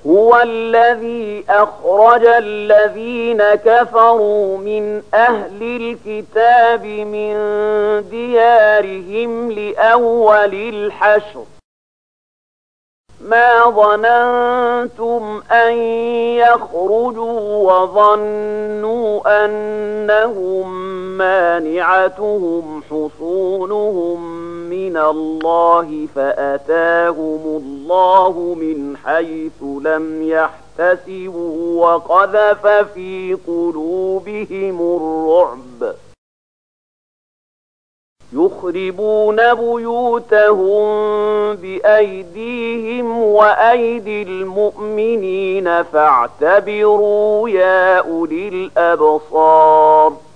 هو الذي أخرج الذين كفروا من أهل الكتاب من ديارهم لأول الحشر ما ظننتم أن يخرجوا وظنوا أنهم مانعتهم حصونهم من الله فأتاهم الله من حيث لم يحتسبوا وقذف في قلوبهم الرعب يخربون بيوتهم بأيديهم وأيدي المؤمنين فاعتبروا يا أولي الأبصار